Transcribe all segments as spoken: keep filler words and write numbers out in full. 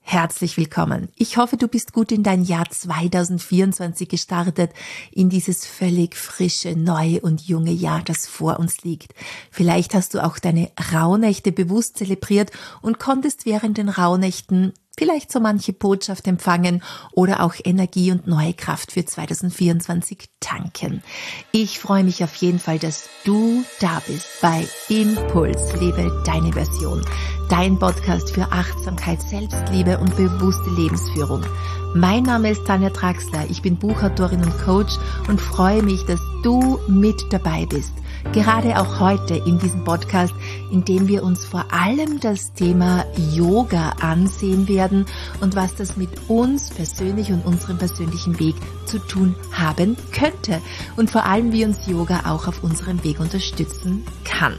Herzlich willkommen. Ich hoffe, du bist gut in dein Jahr zwanzig vierundzwanzig gestartet, in dieses völlig frische, neue und junge Jahr, das vor uns liegt. Vielleicht hast du auch deine Rauhnächte bewusst zelebriert und konntest während den Rauhnächten vielleicht so manche Botschaft empfangen oder auch Energie und neue Kraft für zwanzig vierundzwanzig tanken. Ich freue mich auf jeden Fall, dass du da bist bei Impuls, lebe deine Version. Dein Podcast für Achtsamkeit, Selbstliebe und bewusste Lebensführung. Mein Name ist Tanja Traxler, ich bin Buchautorin und Coach und freue mich, dass du mit dabei bist. Gerade auch heute in diesem Podcast, in dem wir uns vor allem das Thema Yoga ansehen werden und was das mit uns persönlich und unserem persönlichen Weg zu tun haben könnte und vor allem, wie uns Yoga auch auf unserem Weg unterstützen kann.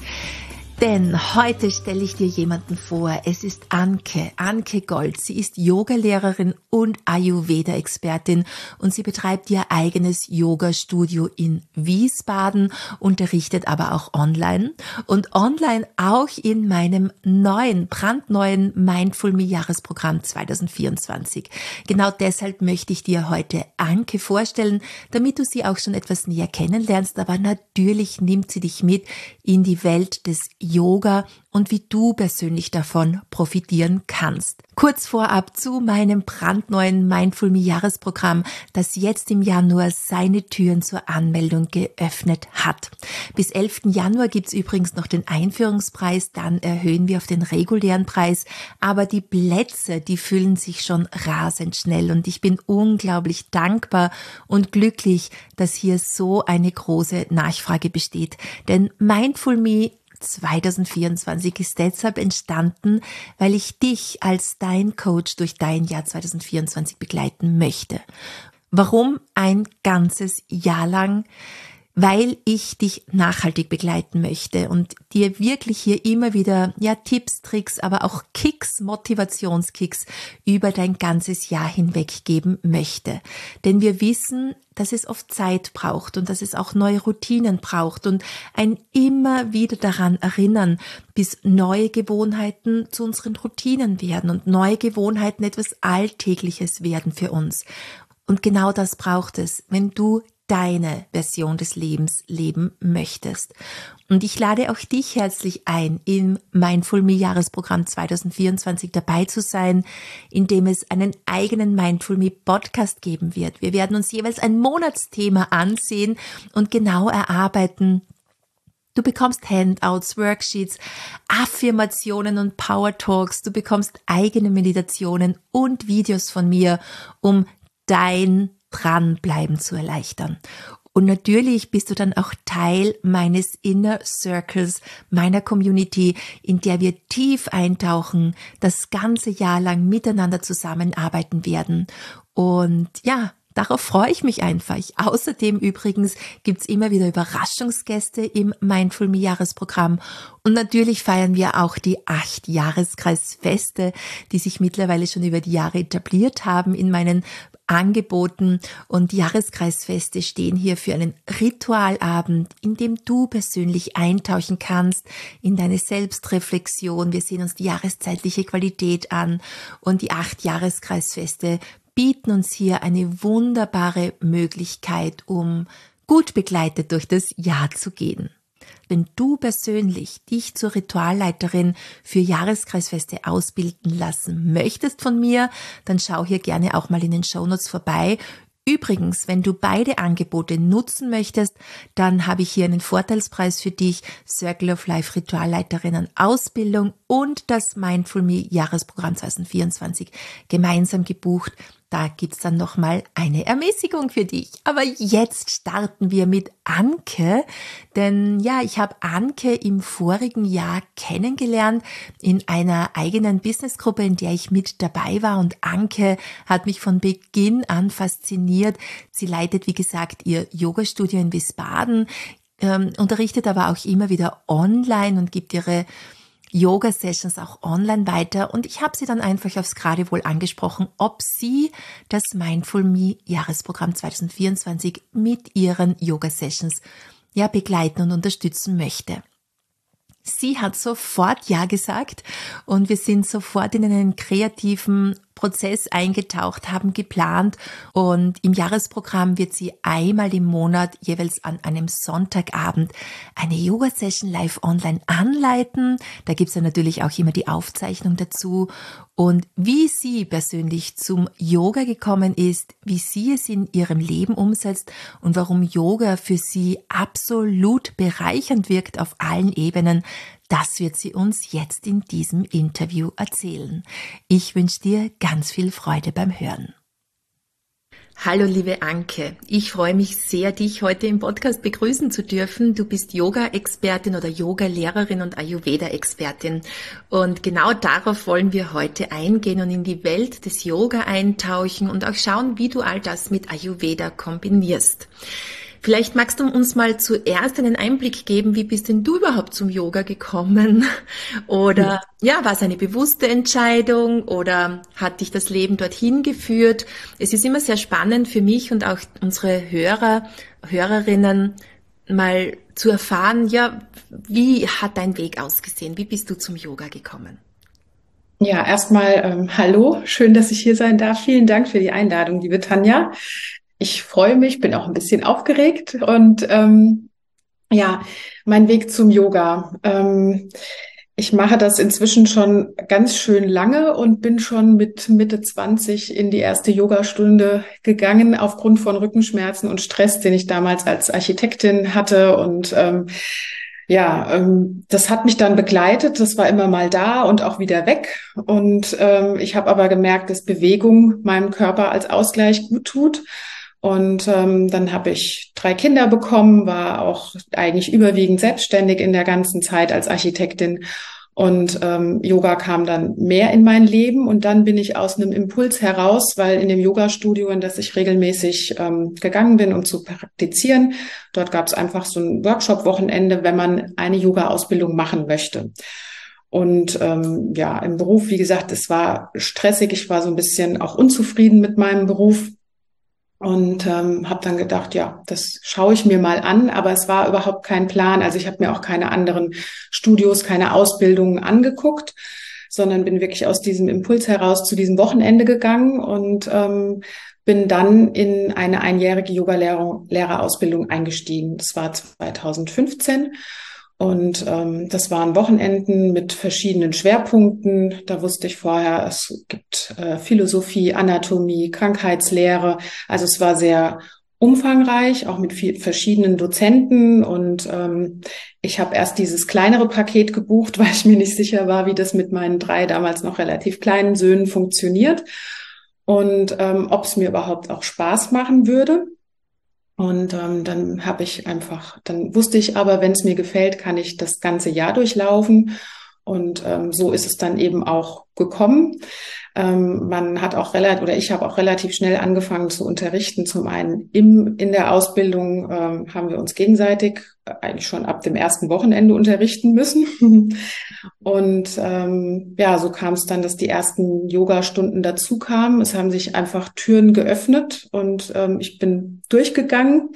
Denn heute stelle ich dir jemanden vor. Es ist Anke, Anke Gold. Sie ist Yogalehrerin und Ayurveda-Expertin und sie betreibt ihr eigenes Yoga-Studio in Wiesbaden, unterrichtet aber auch online und online auch in meinem neuen, brandneuen Mindful Me Jahresprogramm zwanzig vierundzwanzig. Genau deshalb möchte ich dir heute Anke vorstellen, damit du sie auch schon etwas näher kennenlernst, aber natürlich nimmt sie dich mit in die Welt des Yoga und wie du persönlich davon profitieren kannst. Kurz vorab zu meinem brandneuen Mindful Me Jahresprogramm, das jetzt im Januar seine Türen zur Anmeldung geöffnet hat. Bis elften Januar gibt's übrigens noch den Einführungspreis, dann erhöhen wir auf den regulären Preis, aber die Plätze, die füllen sich schon rasend schnell und ich bin unglaublich dankbar und glücklich, dass hier so eine große Nachfrage besteht, denn Mindful Me zwanzig vierundzwanzig ist deshalb entstanden, weil ich dich als dein Coach durch dein Jahr zwanzig vierundzwanzig begleiten möchte. Warum ein ganzes Jahr lang? Weil ich dich nachhaltig begleiten möchte und dir wirklich hier immer wieder ja Tipps, Tricks, aber auch Kicks, Motivationskicks über dein ganzes Jahr hinweg geben möchte. Denn wir wissen, dass es oft Zeit braucht und dass es auch neue Routinen braucht und ein immer wieder daran erinnern, bis neue Gewohnheiten zu unseren Routinen werden und neue Gewohnheiten etwas Alltägliches werden für uns. Und genau das braucht es, wenn du deine Version des Lebens leben möchtest. Und ich lade auch dich herzlich ein, im Mindful Me Jahresprogramm zwanzig vierundzwanzig dabei zu sein, in dem es einen eigenen Mindful Me Podcast geben wird. Wir werden uns jeweils ein Monatsthema ansehen und genau erarbeiten. Du bekommst Handouts, Worksheets, Affirmationen und Power Talks. Du bekommst eigene Meditationen und Videos von mir, um dein Dranbleiben zu erleichtern. Und natürlich bist du dann auch Teil meines Inner Circles, meiner Community, in der wir tief eintauchen, das ganze Jahr lang miteinander zusammenarbeiten werden. Und ja, darauf freue ich mich einfach. Außerdem übrigens gibt's immer wieder Überraschungsgäste im Mindful Me Jahresprogramm. Und natürlich feiern wir auch die acht Jahreskreisfeste, die sich mittlerweile schon über die Jahre etabliert haben in meinen Angeboten. Und die Jahreskreisfeste stehen hier für einen Ritualabend, in dem du persönlich eintauchen kannst in deine Selbstreflexion. Wir sehen uns die jahreszeitliche Qualität an und die acht Jahreskreisfeste bieten uns hier eine wunderbare Möglichkeit, um gut begleitet durch das Jahr zu gehen. Wenn du persönlich dich zur Ritualleiterin für Jahreskreisfeste ausbilden lassen möchtest von mir, dann schau hier gerne auch mal in den Shownotes vorbei. Übrigens, wenn du beide Angebote nutzen möchtest, dann habe ich hier einen Vorteilspreis für dich, Circle of Life Ritualleiterinnen Ausbildung und das Mindful Me Jahresprogramm zwanzig vierundzwanzig gemeinsam gebucht. Da gibt's dann nochmal eine Ermäßigung für dich. Aber jetzt starten wir mit Anke, denn ja, ich habe Anke im vorigen Jahr kennengelernt in einer eigenen Businessgruppe, in der ich mit dabei war und Anke hat mich von Beginn an fasziniert. Sie leitet, wie gesagt, ihr Yoga-Studio in Wiesbaden, ähm, unterrichtet aber auch immer wieder online und gibt ihre Yoga-Sessions auch online weiter und ich habe sie dann einfach aufs Geratewohl angesprochen, ob sie das Mindful Me Jahresprogramm zwanzig vierundzwanzig mit ihren Yoga-Sessions ja begleiten und unterstützen möchte. Sie hat sofort Ja gesagt und wir sind sofort in einen kreativen Prozess eingetaucht, haben geplant und im Jahresprogramm wird sie einmal im Monat jeweils an einem Sonntagabend eine Yoga-Session live online anleiten. Da gibt's ja natürlich auch immer die Aufzeichnung dazu. Und wie sie persönlich zum Yoga gekommen ist, wie sie es in ihrem Leben umsetzt und warum Yoga für sie absolut bereichernd wirkt auf allen Ebenen, das wird sie uns jetzt in diesem Interview erzählen. Ich wünsche dir ganz viel Freude beim Hören. Hallo liebe Anke, ich freue mich sehr, dich heute im Podcast begrüßen zu dürfen. Du bist Yoga-Expertin oder Yoga-Lehrerin und Ayurveda-Expertin. Und genau darauf wollen wir heute eingehen und in die Welt des Yoga eintauchen und auch schauen, wie du all das mit Ayurveda kombinierst. Vielleicht magst du uns mal zuerst einen Einblick geben, wie bist denn du überhaupt zum Yoga gekommen? Oder ja, war es eine bewusste Entscheidung oder hat dich das Leben dorthin geführt? Es ist immer sehr spannend für mich und auch unsere Hörer, Hörerinnen mal zu erfahren, ja, wie hat dein Weg ausgesehen? Wie bist du zum Yoga gekommen? Ja, erstmal ähm, hallo, schön, dass ich hier sein darf. Vielen Dank für die Einladung, liebe Tanja. Ich freue mich, bin auch ein bisschen aufgeregt und ähm, ja, mein Weg zum Yoga. Ähm, ich mache das inzwischen schon ganz schön lange und bin schon mit Mitte zwanzig in die erste Yogastunde gegangen aufgrund von Rückenschmerzen und Stress, den ich damals als Architektin hatte und ähm, ja, ähm, das hat mich dann begleitet. Das war immer mal da und auch wieder weg. Und ähm, ich habe aber gemerkt, dass Bewegung meinem Körper als Ausgleich gut tut. Und ähm, dann habe ich drei Kinder bekommen, war auch eigentlich überwiegend selbstständig in der ganzen Zeit als Architektin. Und ähm, Yoga kam dann mehr in mein Leben. Und dann bin ich aus einem Impuls heraus, weil in dem Yoga-Studio, in das ich regelmäßig ähm, gegangen bin, um zu praktizieren, dort gab es einfach so ein Workshop-Wochenende, wenn man eine Yoga-Ausbildung machen möchte. Und ähm, ja, im Beruf, wie gesagt, es war stressig. Ich war so ein bisschen auch unzufrieden mit meinem Beruf. Und ähm, habe dann gedacht, ja, das schaue ich mir mal an, aber es war überhaupt kein Plan. Also ich habe mir auch keine anderen Studios, keine Ausbildungen angeguckt, sondern bin wirklich aus diesem Impuls heraus zu diesem Wochenende gegangen und ähm, bin dann in eine einjährige Yoga-Lehrerausbildung eingestiegen. Das war zweitausendfünfzehn. Und ähm, das waren Wochenenden mit verschiedenen Schwerpunkten. Da wusste ich vorher, es gibt äh, Philosophie, Anatomie, Krankheitslehre. Also es war sehr umfangreich, auch mit viel, verschiedenen Dozenten. Und ähm, ich habe erst dieses kleinere Paket gebucht, weil ich mir nicht sicher war, wie das mit meinen drei damals noch relativ kleinen Söhnen funktioniert und ähm, ob es mir überhaupt auch Spaß machen würde. Und ähm, dann habe ich einfach, dann wusste ich aber, wenn es mir gefällt, kann ich das ganze Jahr durchlaufen. Und ähm, so ist es dann eben auch gekommen. Ähm, man hat auch relativ, oder ich habe auch relativ schnell angefangen zu unterrichten. Zum einen im, in der Ausbildung ähm, haben wir uns gegenseitig eigentlich schon ab dem ersten Wochenende unterrichten müssen. Und ähm, ja, so kam es dann, dass die ersten Yoga-Stunden dazu kamen. Es haben sich einfach Türen geöffnet und ähm, ich bin durchgegangen.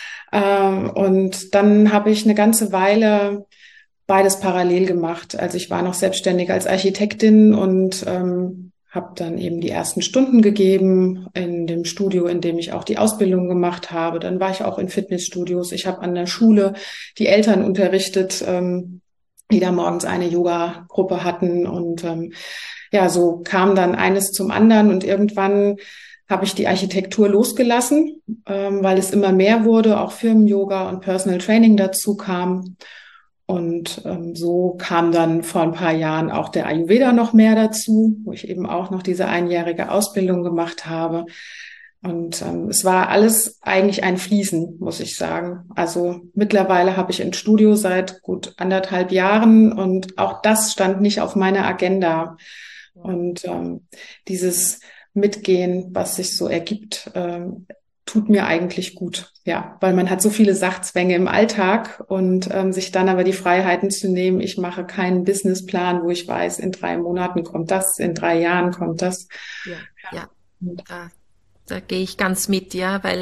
Ähm, und dann habe ich eine ganze Weile beides parallel gemacht. Also ich war noch selbstständig als Architektin und ähm, habe dann eben die ersten Stunden gegeben in dem Studio, in dem ich auch die Ausbildung gemacht habe. Dann war ich auch in Fitnessstudios. Ich habe an der Schule die Eltern unterrichtet, ähm, die da morgens eine Yoga-Gruppe hatten. Und ähm, ja, so kam dann eines zum anderen. Und irgendwann habe ich die Architektur losgelassen, ähm, weil es immer mehr wurde, auch Firmen-Yoga und Personal Training dazu kam. Und ähm, so kam dann vor ein paar Jahren auch der Ayurveda noch mehr dazu, wo ich eben auch noch diese einjährige Ausbildung gemacht habe. Und ähm, es war alles eigentlich ein Fließen, muss ich sagen. Also mittlerweile habe ich ein Studio seit gut anderthalb Jahren und auch das stand nicht auf meiner Agenda. Und ähm, dieses Mitgehen, was sich so ergibt, ähm, tut mir eigentlich gut. Ja, weil man hat so viele Sachzwänge im Alltag und ähm, sich dann aber die Freiheiten zu nehmen, ich mache keinen Businessplan, wo ich weiß, in drei Monaten kommt das, in drei Jahren kommt das. Ja, ja, Und da, da gehe ich ganz mit, ja, weil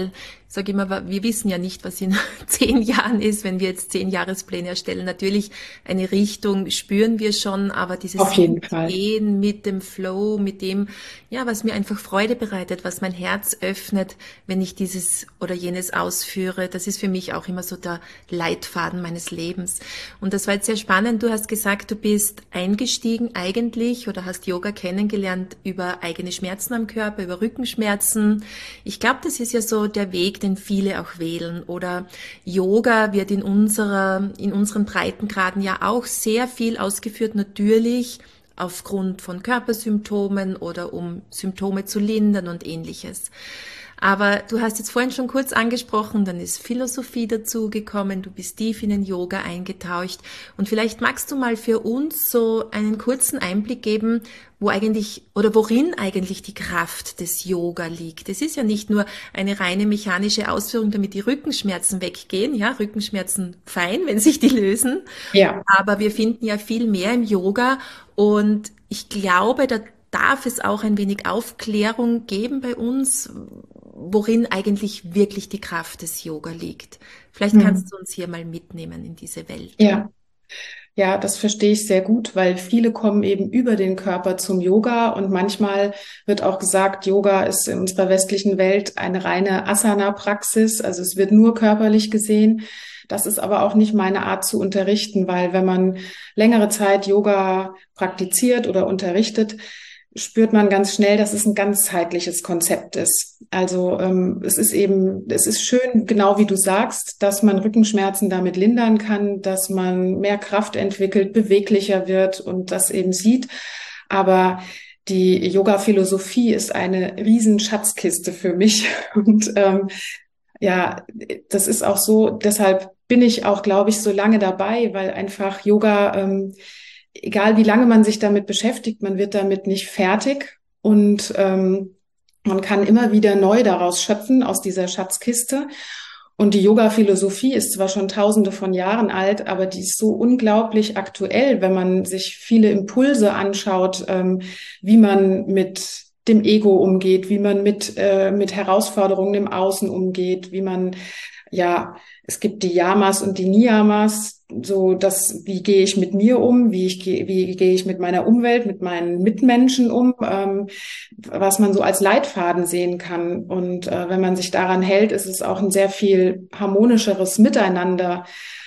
Ich sage immer, wir wissen ja nicht, was in zehn Jahren ist, wenn wir jetzt zehn Jahrespläne erstellen. Natürlich eine Richtung spüren wir schon, aber Auf dieses jeden Fall. Mitgehen mit dem Flow, mit dem, ja, was mir einfach Freude bereitet, was mein Herz öffnet, wenn ich dieses oder jenes ausführe, das ist für mich auch immer so der Leitfaden meines Lebens. Und das war jetzt sehr spannend. Du hast gesagt, du bist eingestiegen eigentlich oder hast Yoga kennengelernt über eigene Schmerzen am Körper, über Rückenschmerzen. Ich glaube, das ist ja so der Weg, den viele auch wählen. Oder Yoga wird in unserer, in unseren Breitengraden ja auch sehr viel ausgeführt, natürlich aufgrund von Körpersymptomen oder um Symptome zu lindern und ähnliches. Aber du hast jetzt vorhin schon kurz angesprochen, dann ist Philosophie dazugekommen, du bist tief in den Yoga eingetaucht und vielleicht magst du mal für uns so einen kurzen Einblick geben, wo eigentlich oder worin eigentlich die Kraft des Yoga liegt. Es ist ja nicht nur eine reine mechanische Ausführung, damit die Rückenschmerzen weggehen, ja, Rückenschmerzen fein, wenn sich die lösen, Ja. aber wir finden ja viel mehr im Yoga und ich glaube, da darf es auch ein wenig Aufklärung geben bei uns, worin eigentlich wirklich die Kraft des Yoga liegt. Vielleicht kannst Hm. du uns hier mal mitnehmen in diese Welt. Ja. Ja, das verstehe ich sehr gut, weil viele kommen eben über den Körper zum Yoga und manchmal wird auch gesagt, Yoga ist in unserer westlichen Welt eine reine Asana-Praxis, also es wird nur körperlich gesehen. Das ist aber auch nicht meine Art zu unterrichten, weil wenn man längere Zeit Yoga praktiziert oder unterrichtet, spürt man ganz schnell, dass es ein ganzheitliches Konzept ist. Also ähm, es ist eben, es ist schön, genau wie du sagst, dass man Rückenschmerzen damit lindern kann, dass man mehr Kraft entwickelt, beweglicher wird und das eben sieht. Aber die Yoga-Philosophie ist eine riesen Schatzkiste für mich. Und ähm, ja, das ist auch so, deshalb bin ich auch, glaube ich, so lange dabei, weil einfach Yoga, ähm, egal wie lange man sich damit beschäftigt, man wird damit nicht fertig und ähm, man kann immer wieder neu daraus schöpfen aus dieser Schatzkiste. Und die Yoga-Philosophie ist zwar schon tausende von Jahren alt, aber die ist so unglaublich aktuell, wenn man sich viele Impulse anschaut, ähm, wie man mit dem Ego umgeht, wie man mit, äh, mit Herausforderungen im Außen umgeht, wie man, ja, es gibt die Yamas und die Niyamas, so das, wie gehe ich mit mir um, wie ich gehe, wie gehe ich mit meiner Umwelt, mit meinen Mitmenschen um, ähm, was man so als Leitfaden sehen kann. Und äh, wenn man sich daran hält, ist es auch ein sehr viel harmonischeres Miteinander,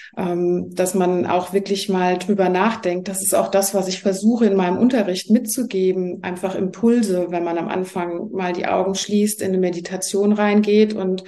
ähm, dass man auch wirklich mal drüber nachdenkt. Das ist auch das, was ich versuche in meinem Unterricht mitzugeben, einfach Impulse, wenn man am Anfang mal die Augen schließt, in eine Meditation reingeht und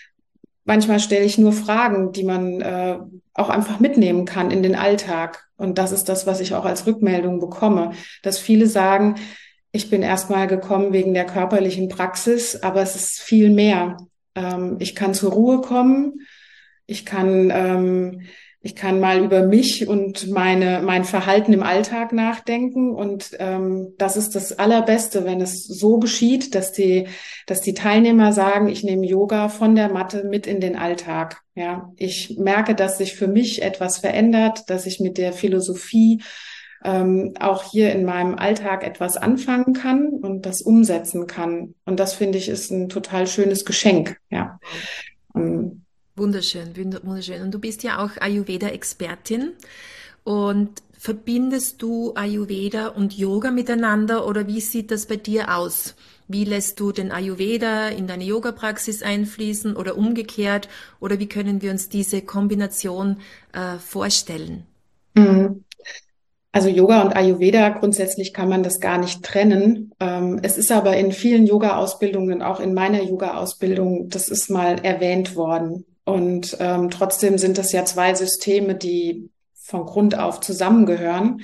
manchmal stelle ich nur Fragen, die man äh, auch einfach mitnehmen kann in den Alltag. Und das ist das, was ich auch als Rückmeldung bekomme, dass viele sagen, ich bin erstmal gekommen wegen der körperlichen Praxis, aber es ist viel mehr. Ähm, ich kann zur Ruhe kommen, ich kann, ähm, ich kann mal über mich und meine, mein Verhalten im Alltag nachdenken. Und ähm, das ist das Allerbeste, wenn es so geschieht, dass die, dass die Teilnehmer sagen, ich nehme Yoga von der Matte mit in den Alltag. Ja, ich merke, dass sich für mich etwas verändert, dass ich mit der Philosophie ähm, auch hier in meinem Alltag etwas anfangen kann und das umsetzen kann. Und das finde ich ist ein total schönes Geschenk. Ja. Ähm, Wunderschön, wunderschön. Und du bist ja auch Ayurveda-Expertin. Und verbindest du Ayurveda und Yoga miteinander oder wie sieht das bei dir aus? Wie lässt du den Ayurveda in deine Yoga-Praxis einfließen oder umgekehrt? Oder wie können wir uns diese Kombination äh, vorstellen? mhm. Also Yoga und Ayurveda, grundsätzlich kann man das gar nicht trennen. Ähm, es ist aber in vielen Yoga-Ausbildungen, auch in meiner Yoga-Ausbildung, das ist mal erwähnt worden. Und ähm, trotzdem sind das ja zwei Systeme, die von Grund auf zusammengehören.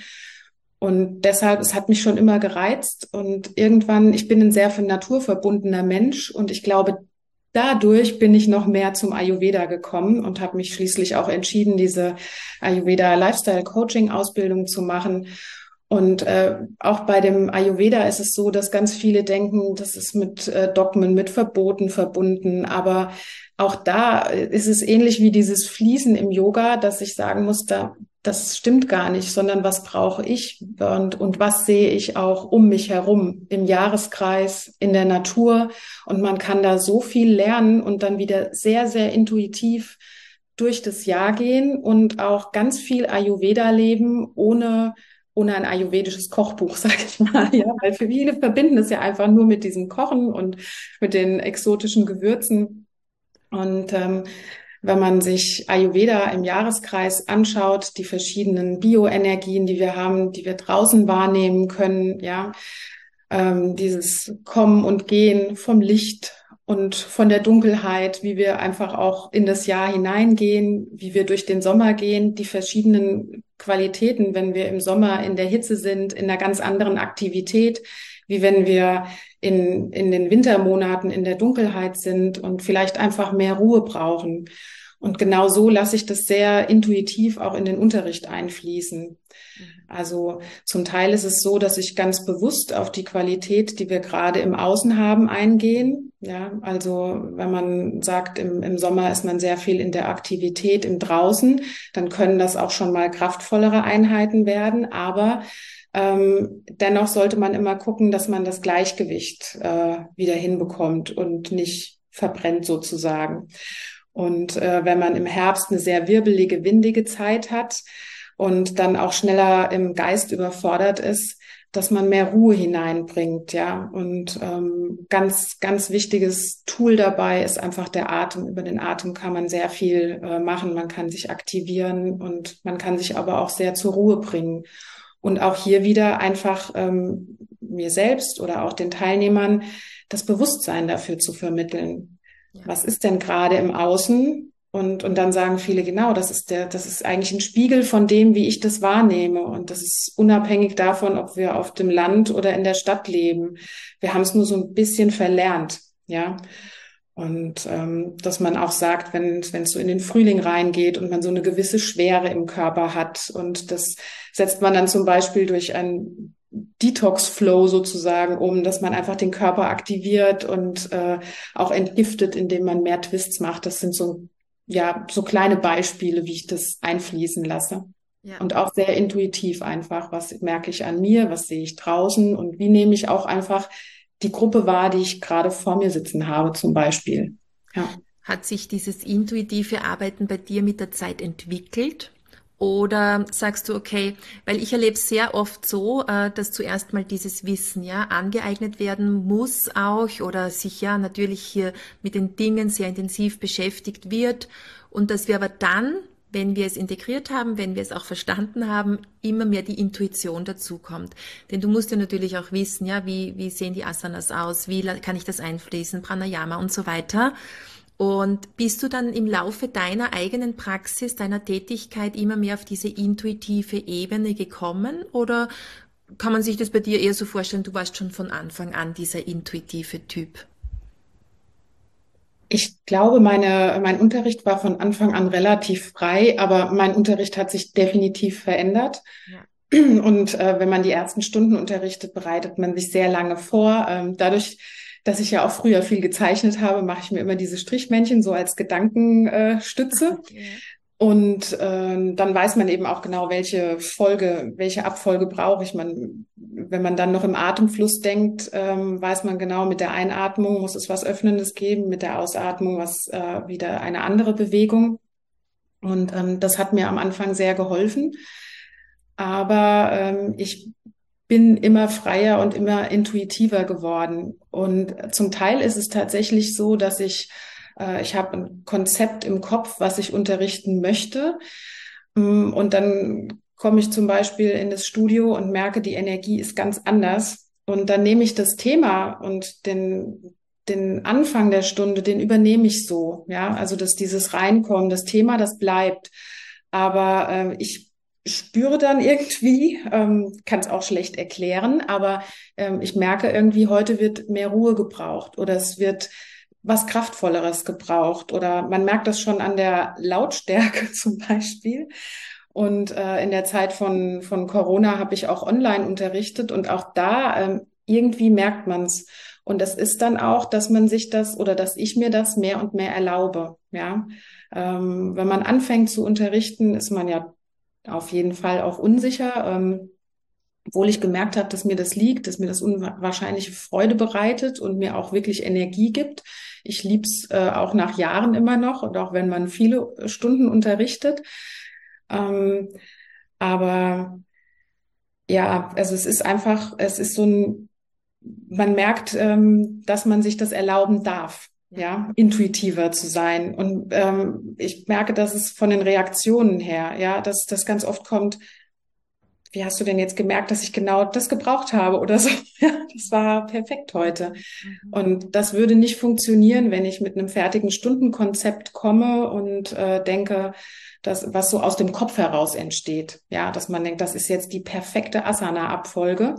Und deshalb, es hat mich schon immer gereizt. Und irgendwann, ich bin ein sehr von Natur verbundener Mensch und ich glaube, dadurch bin ich noch mehr zum Ayurveda gekommen und habe mich schließlich auch entschieden, diese Ayurveda Lifestyle Coaching Ausbildung zu machen. Und äh, auch bei dem Ayurveda ist es so, dass ganz viele denken, das ist mit äh, Dogmen, mit Verboten verbunden. Aber auch da ist es ähnlich wie dieses Fließen im Yoga, dass ich sagen muss, da das stimmt gar nicht, sondern was brauche ich und, und was sehe ich auch um mich herum im Jahreskreis, in der Natur. Und man kann da so viel lernen und dann wieder sehr, sehr intuitiv durch das Jahr gehen und auch ganz viel Ayurveda leben, ohne, ohne ein ayurvedisches Kochbuch, sag ich mal. Ja, weil für viele verbinden es ja einfach nur mit diesem Kochen und mit den exotischen Gewürzen. Und ähm, wenn man sich Ayurveda im Jahreskreis anschaut, die verschiedenen Bioenergien, die wir haben, die wir draußen wahrnehmen können, ja, ähm, dieses Kommen und Gehen vom Licht und von der Dunkelheit, wie wir einfach auch in das Jahr hineingehen, wie wir durch den Sommer gehen, die verschiedenen Qualitäten, wenn wir im Sommer in der Hitze sind, in einer ganz anderen Aktivität, wie wenn wir in, in den Wintermonaten in der Dunkelheit sind und vielleicht einfach mehr Ruhe brauchen. Und genau so lasse ich das sehr intuitiv auch in den Unterricht einfließen. Also zum Teil ist es so, dass ich ganz bewusst auf die Qualität, die wir gerade im Außen haben, eingehen. Ja, also wenn man sagt, im, im Sommer ist man sehr viel in der Aktivität im Draußen, dann können das auch schon mal kraftvollere Einheiten werden. Aber ähm, dennoch sollte man immer gucken, dass man das Gleichgewicht äh, wieder hinbekommt und nicht verbrennt sozusagen. Und äh, wenn man im Herbst eine sehr wirbelige, windige Zeit hat und dann auch schneller im Geist überfordert ist, dass man mehr Ruhe hineinbringt, ja. Und ähm, ganz, ganz wichtiges Tool dabei ist einfach der Atem. Über den Atem kann man sehr viel äh, machen. Man kann sich aktivieren und man kann sich aber auch sehr zur Ruhe bringen. Und auch hier wieder einfach ähm, mir selbst oder auch den Teilnehmern das Bewusstsein dafür zu vermitteln. Ja. Was ist denn gerade im Außen? Und, und dann sagen viele, genau, das ist der, das ist eigentlich ein Spiegel von dem, wie ich das wahrnehme. Und das ist unabhängig davon, ob wir auf dem Land oder in der Stadt leben. Wir haben es nur so ein bisschen verlernt, ja. Und ähm, dass man auch sagt, wenn wenn es so in den Frühling reingeht und man so eine gewisse Schwere im Körper hat, und das setzt man dann zum Beispiel durch einen Detox-Flow sozusagen um, dass man einfach den Körper aktiviert und äh, auch entgiftet, indem man mehr Twists macht. Das sind so ja so kleine Beispiele, wie ich das einfließen lasse. Ja. Und auch sehr intuitiv einfach, was merke ich an mir, was sehe ich draußen und wie nehme ich auch einfach die Gruppe wahr, die ich gerade vor mir sitzen habe, zum Beispiel. Ja. Hat sich dieses intuitive Arbeiten bei dir mit der Zeit entwickelt? Oder sagst du, okay, weil ich erlebe es sehr oft so, dass zuerst mal dieses Wissen ja angeeignet werden muss auch oder sich ja natürlich hier mit den Dingen sehr intensiv beschäftigt wird und dass wir aber dann, wenn wir es integriert haben, wenn wir es auch verstanden haben, immer mehr die Intuition dazukommt. Denn du musst ja natürlich auch wissen, ja, wie, wie sehen die Asanas aus, wie kann ich das einfließen, Pranayama und so weiter. Und bist du dann im Laufe deiner eigenen Praxis, deiner Tätigkeit immer mehr auf diese intuitive Ebene gekommen? Oder kann man sich das bei dir eher so vorstellen, du warst schon von Anfang an dieser intuitive Typ? Ich glaube, meine, mein Unterricht war von Anfang an relativ frei, aber mein Unterricht hat sich definitiv verändert. Ja. Und äh, wenn man die ersten Stunden unterrichtet, bereitet man sich sehr lange vor. Ähm, dadurch, dass ich ja auch früher viel gezeichnet habe, mache ich mir immer diese Strichmännchen so als Gedankenstütze. Ja. Und äh, dann weiß man eben auch genau, welche Folge, welche Abfolge brauche ich. Man, wenn man dann noch im Atemfluss denkt, ähm, weiß man genau, mit der Einatmung muss es was Öffnendes geben, mit der Ausatmung was äh, wieder eine andere Bewegung. Und ähm, das hat mir am Anfang sehr geholfen. Aber ähm, ich bin immer freier und immer intuitiver geworden. Und zum Teil ist es tatsächlich so, dass ich Ich habe ein Konzept im Kopf, was ich unterrichten möchte. Und dann komme ich zum Beispiel in das Studio und merke, die Energie ist ganz anders. Und dann nehme ich das Thema und den, den Anfang der Stunde, den übernehme ich so. Ja, also dass dieses Reinkommen, das Thema, das bleibt. Aber äh, ich spüre dann irgendwie, ähm, kann es auch schlecht erklären, aber ähm, ich merke irgendwie, heute wird mehr Ruhe gebraucht oder es wird was Kraftvolleres gebraucht oder man merkt das schon an der Lautstärke zum Beispiel. Und äh, in der Zeit von von Corona habe ich auch online unterrichtet und auch da ähm, irgendwie merkt man's. Und das ist dann auch, dass man sich das oder dass ich mir das mehr und mehr erlaube. Ja, ähm, wenn man anfängt zu unterrichten, ist man ja auf jeden Fall auch unsicher, ähm, obwohl ich gemerkt habe, dass mir das liegt, dass mir das unwahrscheinliche Freude bereitet und mir auch wirklich Energie gibt. Ich lieb's äh, auch nach Jahren immer noch und auch wenn man viele Stunden unterrichtet. Ähm, aber ja, also es ist einfach, es ist so ein, man merkt, ähm, dass man sich das erlauben darf, Ja. ja, intuitiver zu sein. Und ähm, ich merke, dass es von den Reaktionen her, ja, dass das ganz oft kommt, wie hast du denn jetzt gemerkt, dass ich genau das gebraucht habe oder so? Ja, das war perfekt heute. Mhm. Und das würde nicht funktionieren, wenn ich mit einem fertigen Stundenkonzept komme und äh, denke, dass was so aus dem Kopf heraus entsteht. Ja, dass man denkt, das ist jetzt die perfekte Asana-Abfolge.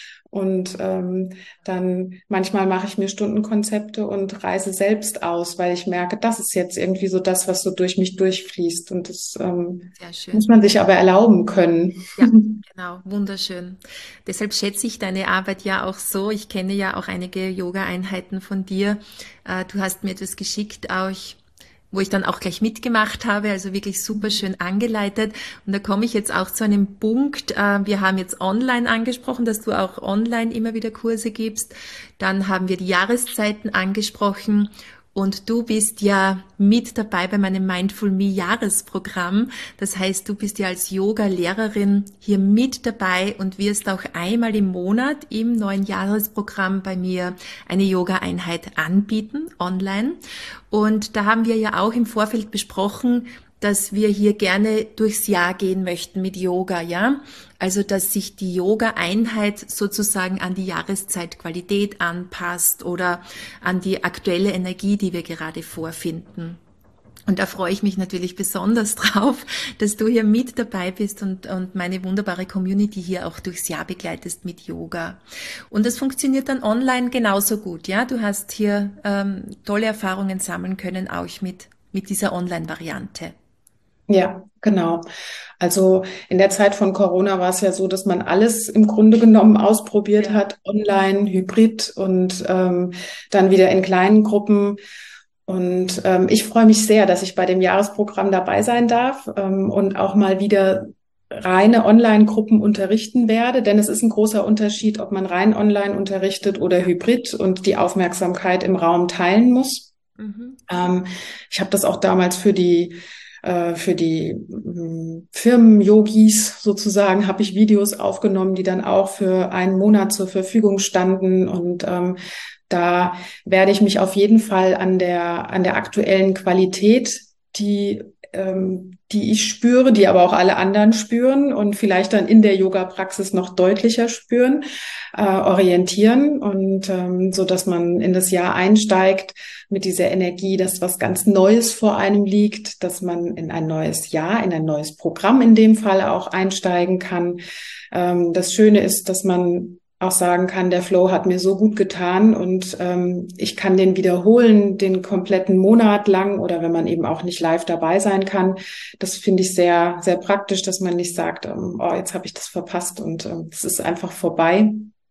Und ähm, dann manchmal mache ich mir Stundenkonzepte und reise selbst aus, weil ich merke, das ist jetzt irgendwie so das, was so durch mich durchfließt. Und das ähm, Sehr muss schön. man sich aber erlauben können. Ja, genau, wunderschön. Deshalb schätze ich deine Arbeit ja auch so. Ich kenne ja auch einige Yoga-Einheiten von dir. Äh, Du hast mir etwas geschickt, auch, wo ich dann auch gleich mitgemacht habe, also wirklich super schön angeleitet. Und da komme ich jetzt auch zu einem Punkt. äh, Wir haben jetzt online angesprochen, dass du auch online immer wieder Kurse gibst. Dann haben wir die Jahreszeiten angesprochen. Und du bist ja mit dabei bei meinem Mindful Me Jahresprogramm. Das heißt, du bist ja als Yoga-Lehrerin hier mit dabei und wirst auch einmal im Monat im neuen Jahresprogramm bei mir eine Yoga-Einheit anbieten, online. Und da haben wir ja auch im Vorfeld besprochen, dass wir hier gerne durchs Jahr gehen möchten mit Yoga, ja? Also, dass sich die Yoga-Einheit sozusagen an die Jahreszeitqualität anpasst oder an die aktuelle Energie, die wir gerade vorfinden. Und da freue ich mich natürlich besonders drauf, dass du hier mit dabei bist und, und meine wunderbare Community hier auch durchs Jahr begleitest mit Yoga. Und das funktioniert dann online genauso gut, ja? Du hast hier ähm, tolle Erfahrungen sammeln können, auch mit, mit dieser Online-Variante. Ja, genau. Also in der Zeit von Corona war es ja so, dass man alles im Grunde genommen ausprobiert Ja. hat, online, hybrid und ähm, dann wieder in kleinen Gruppen. Und ähm, ich freue mich sehr, dass ich bei dem Jahresprogramm dabei sein darf ähm, und auch mal wieder reine Online-Gruppen unterrichten werde, denn es ist ein großer Unterschied, ob man rein online unterrichtet oder hybrid und die Aufmerksamkeit im Raum teilen muss. Mhm. Ähm, ich habe das auch damals für die äh, für die ähm, Firmen-Yogis sozusagen, habe ich Videos aufgenommen, die dann auch für einen Monat zur Verfügung standen. Und ähm, da werde ich mich auf jeden Fall an der an der aktuellen Qualität, die ähm, die ich spüre, die aber auch alle anderen spüren und vielleicht dann in der Yoga-Praxis noch deutlicher spüren, äh, orientieren und ähm, so, dass man in das Jahr einsteigt mit dieser Energie, dass was ganz Neues vor einem liegt, dass man in ein neues Jahr, in ein neues Programm in dem Fall auch einsteigen kann. Ähm, das Schöne ist, dass man auch sagen kann, der Flow hat mir so gut getan und ähm, ich kann den wiederholen, den kompletten Monat lang oder wenn man eben auch nicht live dabei sein kann. Das finde ich sehr, sehr praktisch, dass man nicht sagt, ähm, oh, jetzt habe ich das verpasst und ähm, es ist einfach vorbei.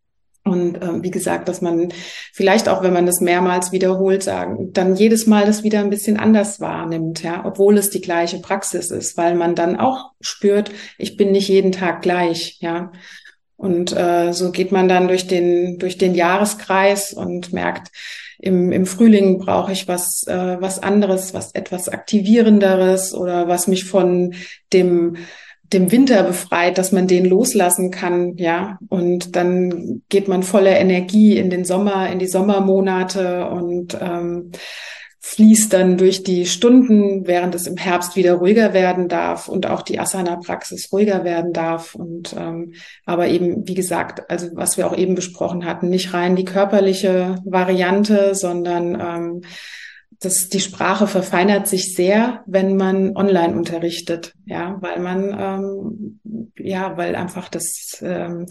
Und ähm, wie gesagt, dass man vielleicht auch, wenn man das mehrmals wiederholt, sagen, dann jedes Mal das wieder ein bisschen anders wahrnimmt, ja, obwohl es die gleiche Praxis ist, weil man dann auch spürt, ich bin nicht jeden Tag gleich, ja. Und äh, so geht man dann durch den durch den Jahreskreis und merkt, im im Frühling brauche ich was äh, was anderes, was etwas aktivierenderes oder was mich von dem dem Winter befreit, dass man den loslassen kann, ja. Und dann geht man voller Energie in den Sommer, in die Sommermonate und ähm, fließt dann durch die Stunden, während es im Herbst wieder ruhiger werden darf und auch die Asana-Praxis ruhiger werden darf. Und ähm, aber eben, wie gesagt, also was wir auch eben besprochen hatten, nicht rein die körperliche Variante, sondern ähm, das, die Sprache verfeinert sich sehr, wenn man online unterrichtet, ja, weil man, ähm, ja, weil einfach das ähm,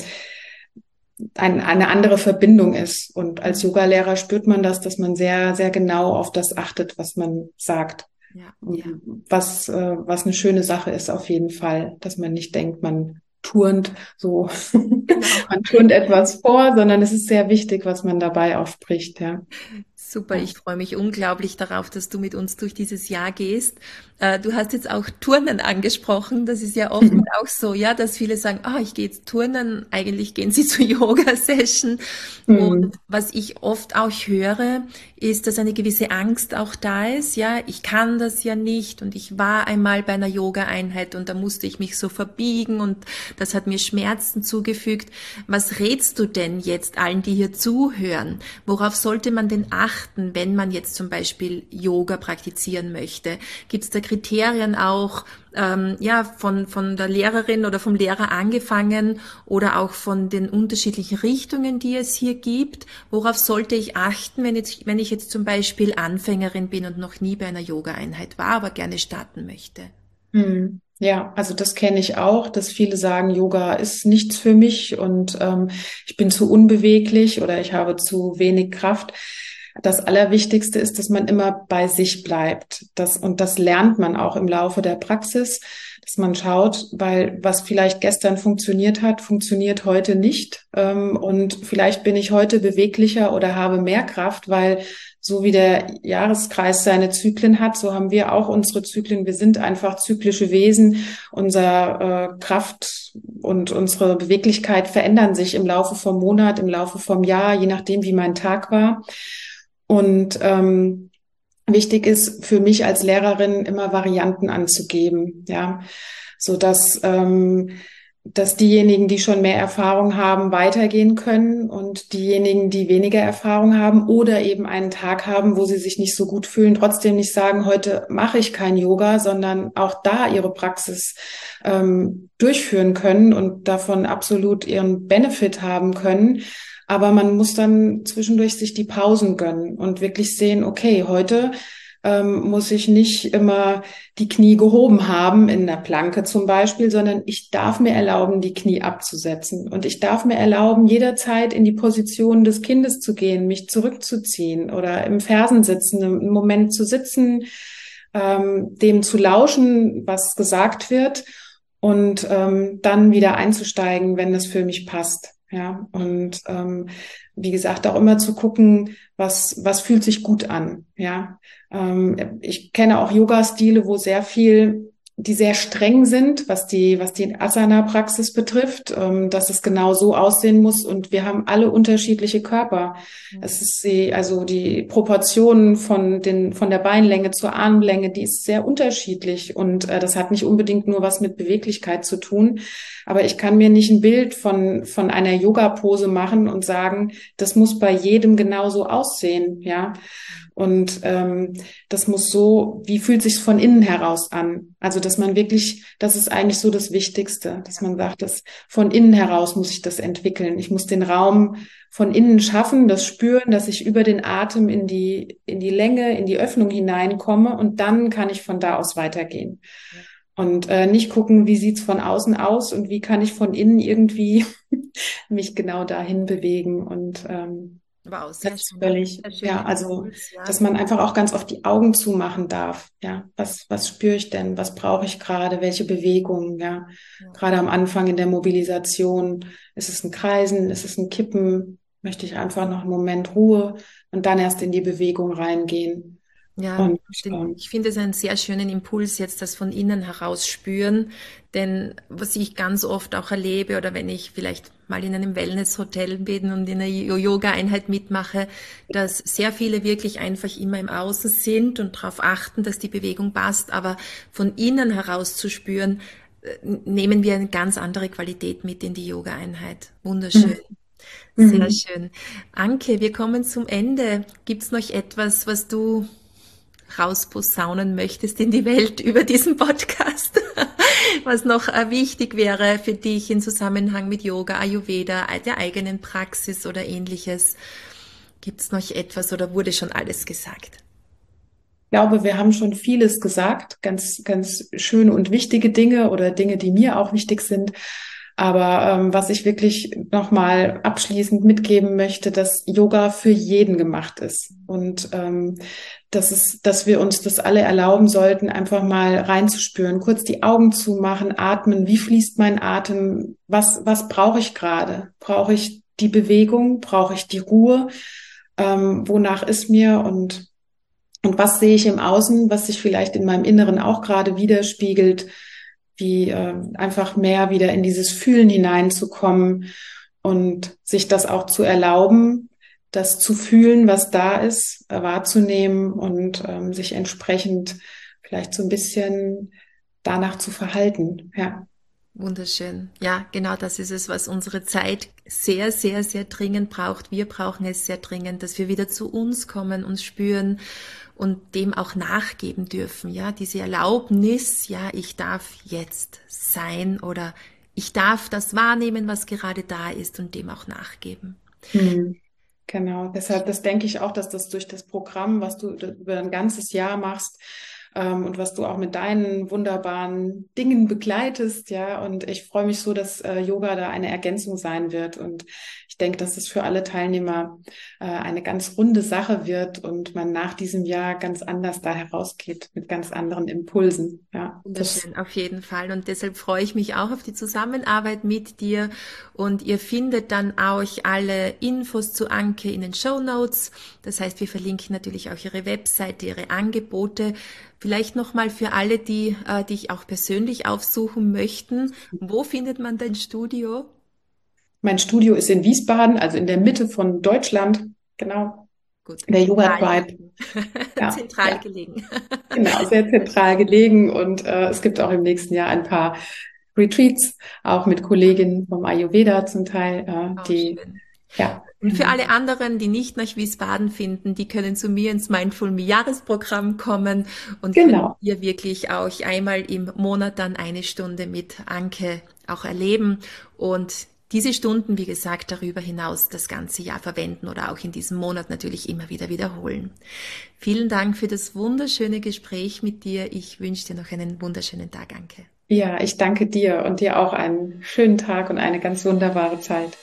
ein, eine andere Verbindung ist. Und als Yogalehrer spürt man das, dass man sehr, sehr genau auf das achtet, was man sagt. Ja, ja. Was, äh, was eine schöne Sache ist auf jeden Fall, dass man nicht denkt, man turnt so, Genau. man turnt etwas vor, sondern es ist sehr wichtig, was man dabei aufspricht, ja. Super, Ja. ich freue mich unglaublich darauf, dass du mit uns durch dieses Jahr gehst. Äh, Du hast jetzt auch Turnen angesprochen. Das ist ja oft auch so, ja, dass viele sagen, ah, ich gehe jetzt turnen. Eigentlich gehen sie zur Yoga-Session. Und Mhm. was ich oft auch höre, ist, dass eine gewisse Angst auch da ist. Ja, ich kann das ja nicht. Und ich war einmal bei einer Yoga-Einheit und da musste ich mich so verbiegen und das hat mir Schmerzen zugefügt. Was rätst du denn jetzt allen, die hier zuhören? Worauf sollte man denn achten, wenn man jetzt zum Beispiel Yoga praktizieren möchte? Gibt es da Kriterien auch, ähm, ja, von, von der Lehrerin oder vom Lehrer angefangen oder auch von den unterschiedlichen Richtungen, die es hier gibt? Worauf sollte ich achten, wenn, jetzt, wenn ich jetzt zum Beispiel Anfängerin bin und noch nie bei einer Yoga-Einheit war, aber gerne starten möchte? Mhm. Ja, also das kenne ich auch, dass viele sagen, Yoga ist nichts für mich und ähm, ich bin zu unbeweglich oder ich habe zu wenig Kraft. Das Allerwichtigste ist, dass man immer bei sich bleibt. Das, und das lernt man auch im Laufe der Praxis, dass man schaut, weil was vielleicht gestern funktioniert hat, funktioniert heute nicht. Ähm, und vielleicht bin ich heute beweglicher oder habe mehr Kraft, weil so wie der Jahreskreis seine Zyklen hat, so haben wir auch unsere Zyklen. Wir sind einfach zyklische Wesen. Unser äh, Kraft und unsere Beweglichkeit verändern sich im Laufe vom Monat, im Laufe vom Jahr, je nachdem, wie mein Tag war. Und ähm, wichtig ist für mich als Lehrerin immer Varianten anzugeben, ja, so dass ähm, dass diejenigen, die schon mehr Erfahrung haben, weitergehen können und diejenigen, die weniger Erfahrung haben oder eben einen Tag haben, wo sie sich nicht so gut fühlen, trotzdem nicht sagen, heute mache ich kein Yoga, sondern auch da ihre Praxis ähm, durchführen können und davon absolut ihren Benefit haben können. Aber man muss dann zwischendurch sich die Pausen gönnen und wirklich sehen, okay, heute ähm, muss ich nicht immer die Knie gehoben haben, in der Planke zum Beispiel, sondern ich darf mir erlauben, die Knie abzusetzen. Und ich darf mir erlauben, jederzeit in die Position des Kindes zu gehen, mich zurückzuziehen oder im Fersensitzen, einen Moment zu sitzen, ähm, dem zu lauschen, was gesagt wird und ähm, dann wieder einzusteigen, wenn es für mich passt. Ja, und ähm, wie gesagt, auch immer zu gucken, was, was fühlt sich gut an. Ja, ähm, ich kenne auch Yoga-Stile, wo sehr viel, die sehr streng sind, was die, was die Asana-Praxis betrifft, ähm, dass es genau so aussehen muss. Und wir haben alle unterschiedliche Körper. Es ist die, also die Proportionen von den, von der Beinlänge zur Armlänge, die ist sehr unterschiedlich. Und äh, das hat nicht unbedingt nur was mit Beweglichkeit zu tun. Aber ich kann mir nicht ein Bild von, von einer Yoga-Pose machen und sagen, das muss bei jedem genauso aussehen, ja. Und ähm, das muss so, wie fühlt sich's von innen heraus an? Also, dass man wirklich, das ist eigentlich so das Wichtigste, dass man sagt, dass von innen heraus muss ich das entwickeln. Ich muss den Raum von innen schaffen, das spüren, dass ich über den Atem in die, in die Länge, in die Öffnung hineinkomme und dann kann ich von da aus weitergehen. Und äh, nicht gucken, wie sieht's von außen aus und wie kann ich von innen irgendwie mich genau dahin bewegen. Und ähm, Wow, das sehr ist schön. völlig, Sehr schöner ja, also, Impuls, ja. dass man einfach auch ganz oft die Augen zumachen darf. Ja, was, was spüre ich denn? Was brauche ich gerade? Welche Bewegungen? Ja, Ja. gerade am Anfang in der Mobilisation. Ist es ein Kreisen? Ist es ein Kippen? Möchte ich einfach noch einen Moment Ruhe und dann erst in die Bewegung reingehen. Ja, Und den, ähm, ich finde es einen sehr schönen Impuls, jetzt das von innen heraus spüren, denn was ich ganz oft auch erlebe oder wenn ich vielleicht mal in einem Wellnesshotel bin und in einer Yoga-Einheit mitmache, dass sehr viele wirklich einfach immer im Außen sind und darauf achten, dass die Bewegung passt, aber von innen heraus zu spüren, äh, nehmen wir eine ganz andere Qualität mit in die Yoga-Einheit. Wunderschön. Sehr mhm. schön. Anke, wir kommen zum Ende. Gibt's noch etwas, was du rausposaunen möchtest in die Welt über diesen Podcast, was noch äh, wichtig wäre für dich in Zusammenhang mit Yoga, Ayurveda, der eigenen Praxis oder ähnliches? Gibt es noch etwas oder wurde schon alles gesagt? Ich glaube, wir haben schon vieles gesagt, ganz, ganz schöne und wichtige Dinge oder Dinge, die mir auch wichtig sind. Aber ähm, was ich wirklich nochmal abschließend mitgeben möchte, dass Yoga für jeden gemacht ist und ähm, dass es, dass wir uns das alle erlauben sollten, einfach mal reinzuspüren, kurz die Augen zu machen, atmen. Wie fließt mein Atem? Was, was brauche ich gerade? Brauche ich die Bewegung? Brauche ich die Ruhe? ähm, wonach ist mir und, und was sehe ich im Außen, was sich vielleicht in meinem Inneren auch gerade widerspiegelt, wie äh, einfach mehr wieder in dieses Fühlen hineinzukommen und sich das auch zu erlauben, das zu fühlen, was da ist, äh, wahrzunehmen und ähm, sich entsprechend vielleicht so ein bisschen danach zu verhalten. Ja. Wunderschön. Ja, genau das ist es, was unsere Zeit sehr, sehr, sehr dringend braucht. Wir brauchen es sehr dringend, dass wir wieder zu uns kommen, uns spüren und dem auch nachgeben dürfen. Ja, diese Erlaubnis, ja, ich darf jetzt sein oder ich darf das wahrnehmen, was gerade da ist und dem auch nachgeben. Hm. Genau, deshalb, das denke ich auch, dass das durch das Programm, was du über ein ganzes Jahr machst, ähm, und was du auch mit deinen wunderbaren Dingen begleitest, ja, und ich freue mich so, dass äh, Yoga da eine Ergänzung sein wird und ich denke, dass es für alle Teilnehmer äh, eine ganz runde Sache wird und man nach diesem Jahr ganz anders da herausgeht mit ganz anderen Impulsen, ja. Das, Wunderschön, auf jeden Fall. Und deshalb freue ich mich auch auf die Zusammenarbeit mit dir. Und ihr findet dann auch alle Infos zu Anke in den Shownotes. Das heißt, wir verlinken natürlich auch ihre Webseite, ihre Angebote. Vielleicht nochmal für alle, die äh, dich auch persönlich aufsuchen möchten. Wo findet man dein Studio? mein Studio ist in Wiesbaden, also in der Mitte von Deutschland, genau, Gut, der Yoga zentral Tribe. gelegen. Ja, Zentral ja. gelegen. Genau, sehr zentral gelegen und äh, es gibt auch im nächsten Jahr ein paar Retreats, auch mit Kolleginnen vom Ayurveda zum Teil, äh, Oh, die, schön. ja, Und für genau. alle anderen, die nicht nach Wiesbaden finden, die können zu mir ins Mindful Me Jahresprogramm kommen und können Genau. hier wirklich auch einmal im Monat dann eine Stunde mit Anke auch erleben und diese Stunden, wie gesagt, darüber hinaus das ganze Jahr verwenden oder auch in diesem Monat natürlich immer wieder wiederholen. Vielen Dank für das wunderschöne Gespräch mit dir. Ich wünsche dir noch einen wunderschönen Tag, Anke. Ja, ich danke dir und dir auch einen schönen Tag und eine ganz wunderbare Zeit.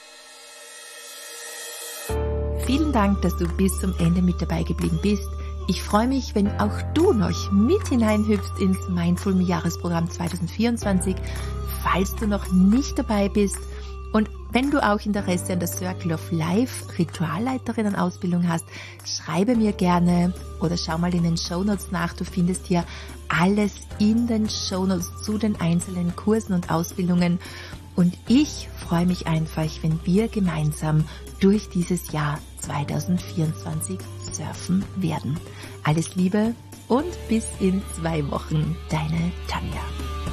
Vielen Dank, dass du bis zum Ende mit dabei geblieben bist. Ich freue mich, wenn auch du noch mit hineinhüpfst ins Mindful Me Jahresprogramm zwanzig vierundzwanzig, falls du noch nicht dabei bist. Und wenn du auch Interesse an der Circle of Life Ritualleiterinnen-Ausbildung hast, schreibe mir gerne oder schau mal in den Shownotes nach. Du findest hier alles in den Shownotes zu den einzelnen Kursen und Ausbildungen. Und ich freue mich einfach, wenn wir gemeinsam durch dieses Jahr zwanzig vierundzwanzig surfen werden. Alles Liebe und bis in zwei Wochen, deine Tanja.